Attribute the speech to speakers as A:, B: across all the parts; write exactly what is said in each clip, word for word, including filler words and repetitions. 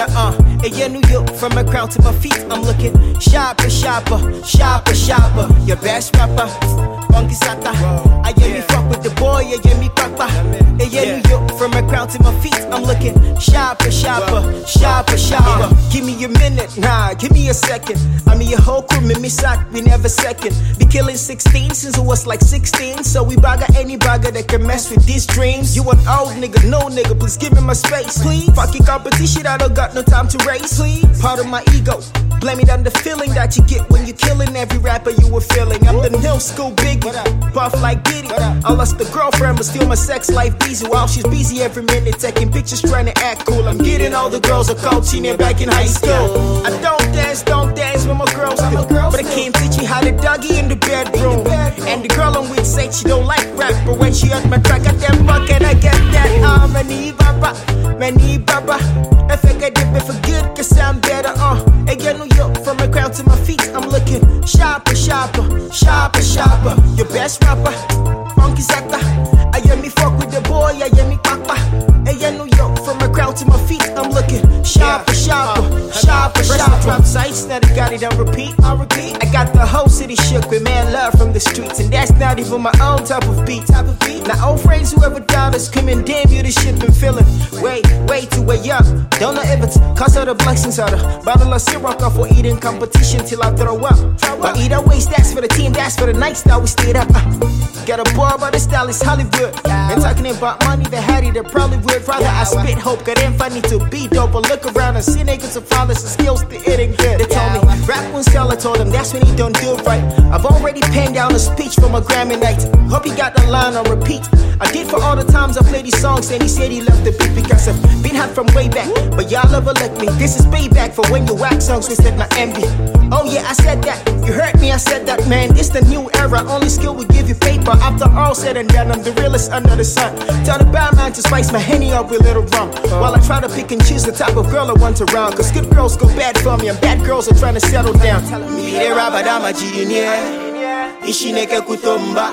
A: uh. And yeah, New York, from my crown to my feet, I'm looking sharper, sharper, sharper, sharper. Your best rapper, Bunky Sata. I yeah, me fuck with the boy, yeah, yeah, me papa. And yeah, New York, from my crown to my feet, I'm looking sharper, sharper, sharper, sharper. Give me a minute, nah, give me a second. I mean, your whole crew, me sack, we never second. Be killing sixteen since I was like sixteen. So we bugger any bugger that can mess with these dreams. You an old nigga, no nigga, please give me my space, please. Fucking competition, I don't got no time to race, please. Part of my ego, blame it on the feeling that you get when you're killing every rapper you were feeling. I'm the new school biggie, buff like Diddy. I lost the girlfriend, but still my sex life busy. While she's busy every minute, taking pictures, trying to act cool. I'm getting all the girls a coaching it back in high school. I don't dance, don't dance with my girls still, but I can't teach you how to doggy in the bedroom. And the girl I'm with said she don't like rap, but when she heard my track, I damn fuck and I get that. I'm a knee baba, my knee baba. If I get it for good, cause I'm better, uh. Again, New York, from my crown to my feet, I'm looking sharper, sharper, sharper, sharper. Your best rapper, Funky Sata. I hear me fuck with the boy, I hear me papa. Again, New York, from my crown to my feet, I'm looking sharper, sharper, sharper, sharper. Drop sites, now they got it on repeat, I repeat. I got the whole city shook with man love from the streets, and that's not even my own type of beat. Type of beat. Now, old friends, whoever down is coming, damn you, this shit been feeling. Way, way too way up. Don't know if it's cause of the blessings or the bottle of syrup off for eating competition till I throw up. But either way, that's for the team, that's for the nights that we stayed up. Uh, get a boy, but the style is Hollywood. And talking about money, the Hattie, they probably would rather I spit hope, cause them funny to be dope. But look around and see niggas with flawless and skills to eating good. They told me, rap one scholar told him that's when he don't do it right. I've already penned down a speech for my Grammy night. Hope he got the line on repeat. I did for all the times I played these songs, and he said he loved the beat because I've been hot from way back. But y'all overlooked me. This is payback for when you whack songs wasted my envy. Oh yeah, I said that. You heard me, I said that, man. This the new era. Only skill will give you paper. After all said and done, I'm the realest under the sun. Tell the bad man to spice my Henny up with little rum, while I try to pick and choose the type of girl I want around. Cause good girls go bad for me, and bad girls are trying to settle down. Me de rabadama junior. Ishineke kutomba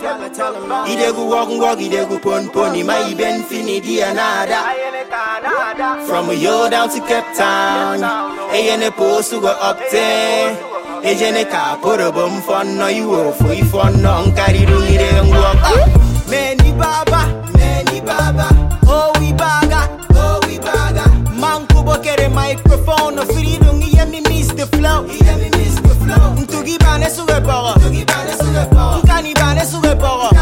A: Idegu walk walk, idegu pon pony. My even fini dianada. From Yo down to Cape Town, Ayene post to go up there. Ejene ka poro bum fun no you wo for you fun no carry do ide ngwa. Many baba, many baba. Oh we baga, oh we baga. Man kubo kere microphone no free do ngi me miss the flow. Ngi me miss the flow. Ntugi bane suge power. Ntugi bane suge power. Nkani bane suge power.